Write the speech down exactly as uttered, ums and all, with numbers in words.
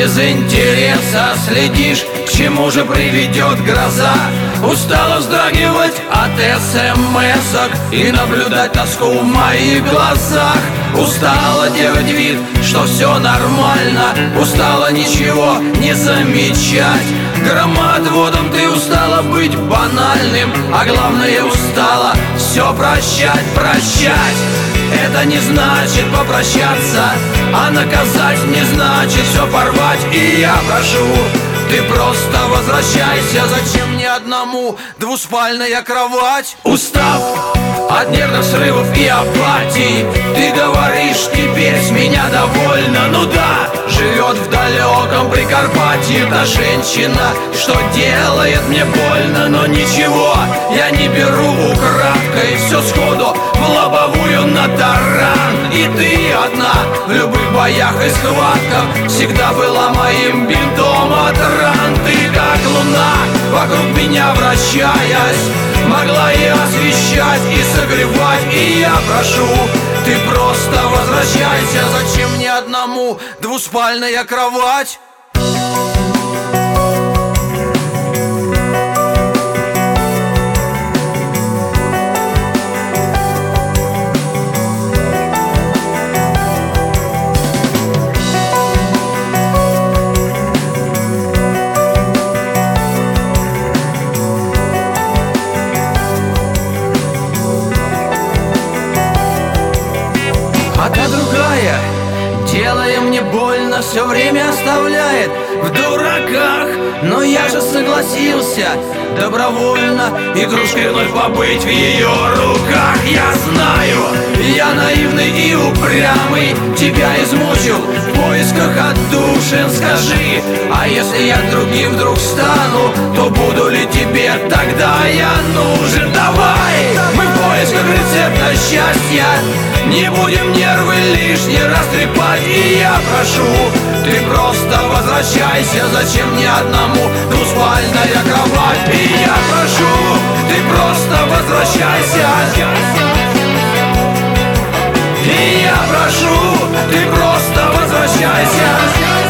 без интереса следишь, к чему же приведет гроза. Устала вздрагивать от смс-ок и наблюдать тоску в моих глазах. Устала делать вид, что все нормально, устала ничего не замечать. Громоотводом ты устала быть банальным, а главное устала все прощать, прощать. Это не значит попрощаться, а наказать не значит все порвать. И я прошу, ты просто возвращайся. Зачем мне одному двуспальная кровать? Устав от нервных срывов и апатии, ты говоришь, теперь с меня довольна. Ну да, живет в далеком Прикарпатье та женщина, что делает мне больно. Но ничего, я не беру украдкой все сходу в лобовую на таран. И ты одна в любых боях и схватках всегда была моим бинтом от ран. Ты как луна, вокруг меня вращаясь, могла и освещать, и согревать. И я прошу, ты просто возвращайся. Зачем мне одному двуспальная кровать? А та другая, делая мне больно, все время оставляет в дураках. Но я же согласился добровольно игрушкой вновь побыть в ее руках. Я знаю, я наивный и упрямый, тебя измучил в поисках отдушин. Скажи, а если я другим вдруг стану, то буду ли тебе тогда я нужен? Давай, мы в поисках рецепта счастья, не будем нервы лишний раз трепать. И я прошу, ты просто возвращайся. Зачем мне одному двуспальная кровать? И я прошу, ты просто возвращайся. И я прошу, ты просто возвращайся.